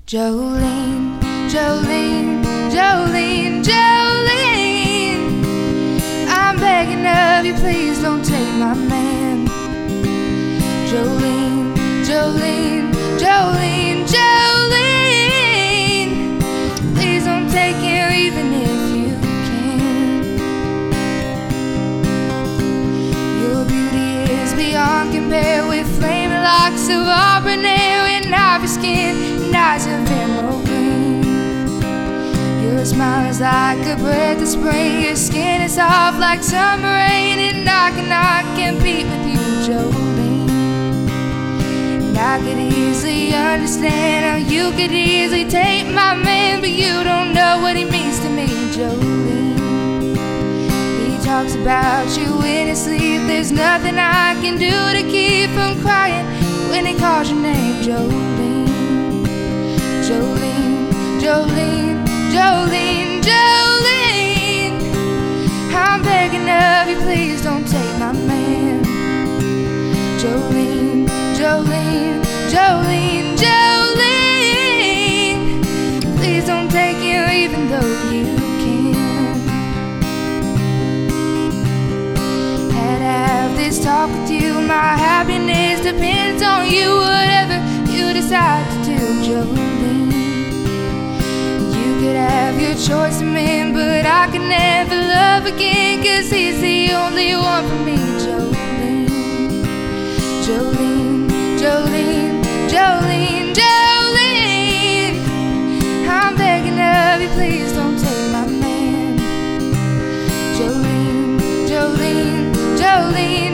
Jolene, Jolene, Jolene, Jolene, I'm begging of you, please don't take my man. Jolene, Jolene, Jolene, Jolene, please don't take him even if you can. Your beauty is beyond compare, with flaming locks of auburn hair and ivory skin and eyes of emerald green. Your smile is like a breath of spring, your skin is soft like summer rain, and I cannot compete with you, Jolene. And I could easily understand how you could easily take my man, but you don't know what he means to me, Jolene. He talks about you in his sleep, there's nothing I can do to keep from crying when he calls your name, Jolene. Jolene, Jolene, Jolene, Jolene, I'm begging of you, please don't take my man. Jolene, Jolene, Jolene, Jolene, please don't take him even though you can. Had to have this talk with you, my happiness depends on you, whatever you decide to do, Jolene. You could have your choice of men, but I could never love again, 'cause he's the only one for me, Jolene. Jolene, Jolene, Jolene, Jolene, I'm begging of you, please don't take my man. Jolene, Jolene, Jolene,